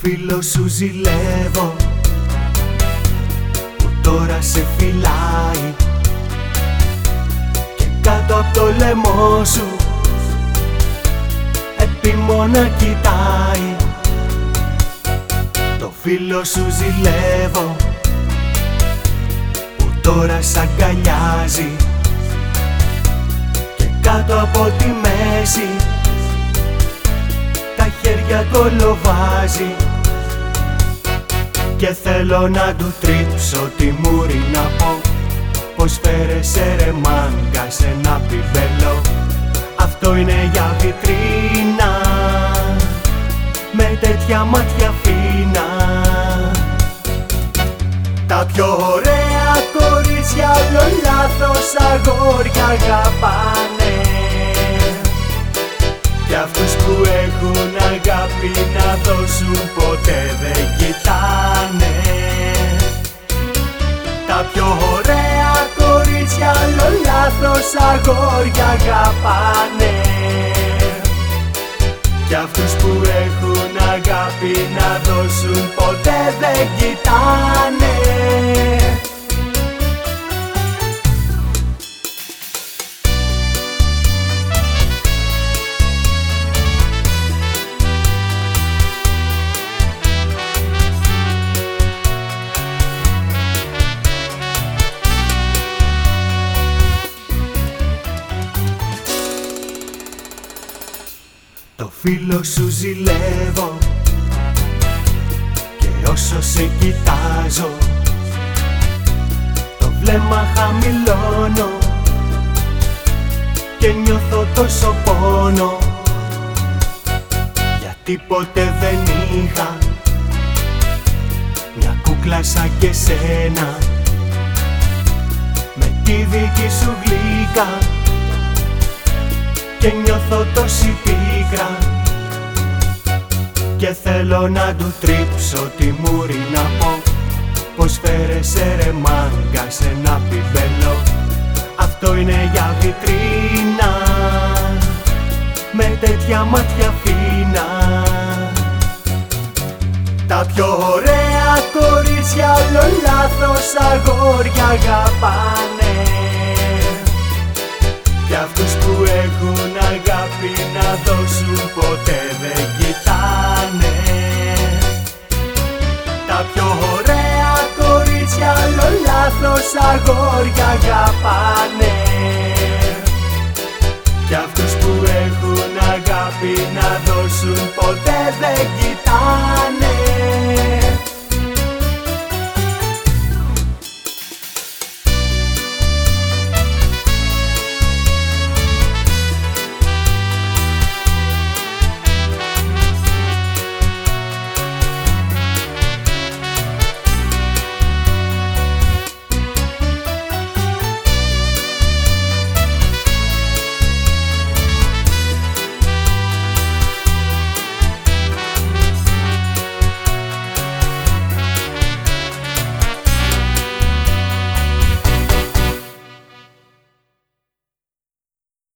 φίλο σου ζηλεύω που τώρα σε φυλάει και κάτω από το λαιμό σου επίμονα κοιτάει. Το φίλο σου ζηλεύω που τώρα σ' αγκαλιάζει και κάτω από τη μέση τα χέρια κολοβάζει. Και θέλω να του τρίψω τη μούρη να πω πως φέρεσαι ρε μάγκα σε ένα πιπέλο. Αυτό είναι για βιτρίνα με τέτοια μάτια φίνα. Τα πιο ωραία κορίτσια όλο λάθος αγόρια αγαπάνε κι αυτούς που έχουν αγάπη να δώσουν ποτέ δεν κοιτάνε. Τα πιο ωραία κορίτσια όλο λάθος αγόρια αγαπάνε κι αυτούς που έχουν αγάπη να δώσουν ποτέ δεν κοιτάνε. Το φίλο σου ζηλεύω και όσο σε κοιτάζω το βλέμμα χαμηλώνω και νιώθω τόσο πόνο γιατί ποτέ δεν είχα μια κούκλα σαν και σένα με τη δική σου γλύκα και νιώθω τόση πίκρα και θέλω να του τρίψω τη μούρη να πω πως φέρεσαι ρε μάγκα σε ένα πιπέλο. Αυτό είναι για βιτρίνα με τέτοια μάτια φίνα. Τα πιο ωραία κορίτσια όλο λάθος αγόρια αγαπάνε